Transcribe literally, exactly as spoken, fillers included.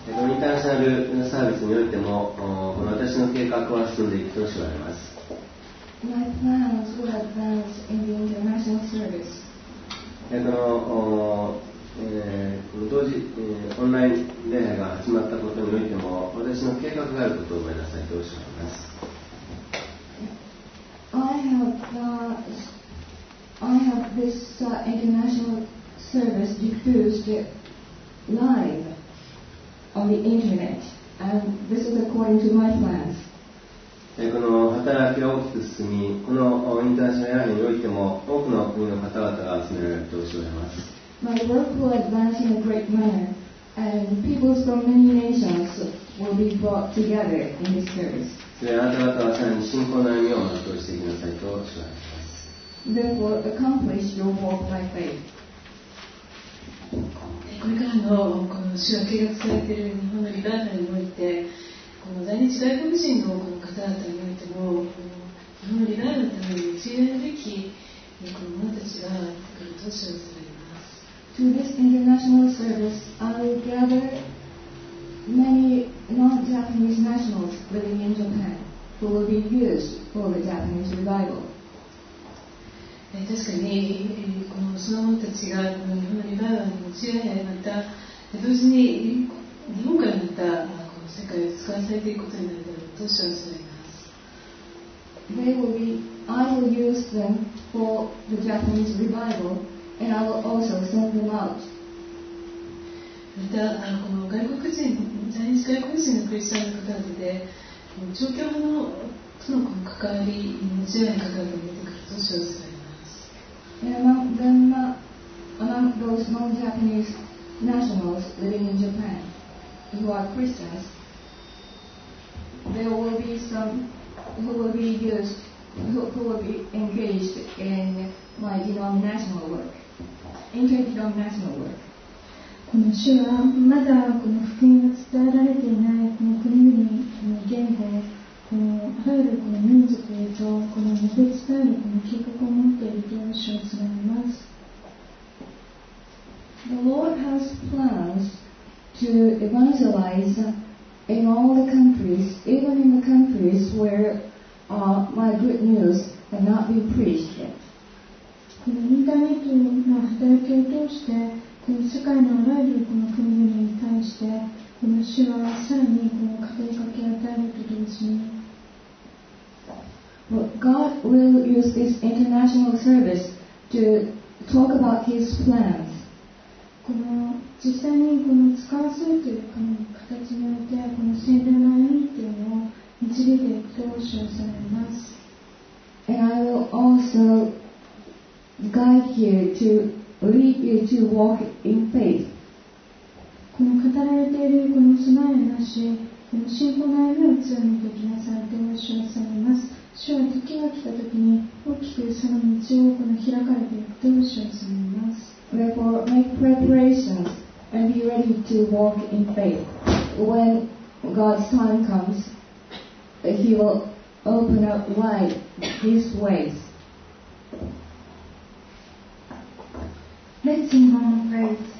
インターナショナルサービスにおいても、この私の計画は進んでいくと知られます。 My plans will advance in the international service. この、えー、同時、えー、オンライン礼拝が始まったことにおいても、私の計画があることを思いなさいとおっしゃいます。 I have, uh, I have this uh, international service diffused live on the internet, and this is according to my plans. この働きが大きく進み、このインターナショナル礼拝においても多くの国の方々が集められるとおっしゃいます。 My work will advance in a great manner, and peoples from many nations will be brought together in this service. それあなた方はさらに信仰の歩みを全うしていきなさいとおっしゃいます。 Therefore, accomplish your walk by faith. これからのこの主が計画されている日本のリバイバルにおいて、この在日外国人のこの方々においても、日本のリバイバルのために用いられるべきこの者たちが出てくると主はされます。 To this international service, I will gather many non-Japanese nationals living in Japan who will be used for the Japanese revival. 確かにこのその者たちがこの日本のリバイバルに用いられ、また同時に日本からまたこの世界を使わされていくことになるだろうと主はされます。 They will be, I will use them for the Japanese revival, and I will also send them out. またこの外国人、在日外国人のクリスチャンの方々で、長距離派のとの関わりに用いられる方々が出てくると主はされます。 And among them, uh, among those non-Japanese nationals living in Japan who are Christians, there will be some who will be used, who, who will be engaged in my denominational work, interdenominational work. この主はまだこの福音が伝えられていないこの国々の言語、このあらゆるこの民族へとこの述べ伝えるこの計画を持っていると主は伝えます。 The Lord has plans to evangelize in all the countries, even in the countries where uh, my good news has not been preached yet. このインターネットの働きを通してこの世界のあらゆるこの国々に対してこの主はさらにこの語りかけを与えると同時に、 But God will use this international service to talk about His plans. この実際にこの使わせるというこの形においてこの宣伝の歩みっていうのを導いていくと主はされます。 And I will also guide you to lead you to walk in faith. この語られているこの備えなし、この信仰の歩みを強めていきなさいと主はされます。主は時が来た時に大きくその道をこの開かれていくと主はされます。 Therefore, make preparations and be ready to walk in faith. When God's time comes, He will open up wide His ways. Let's sing Hymn of Praise.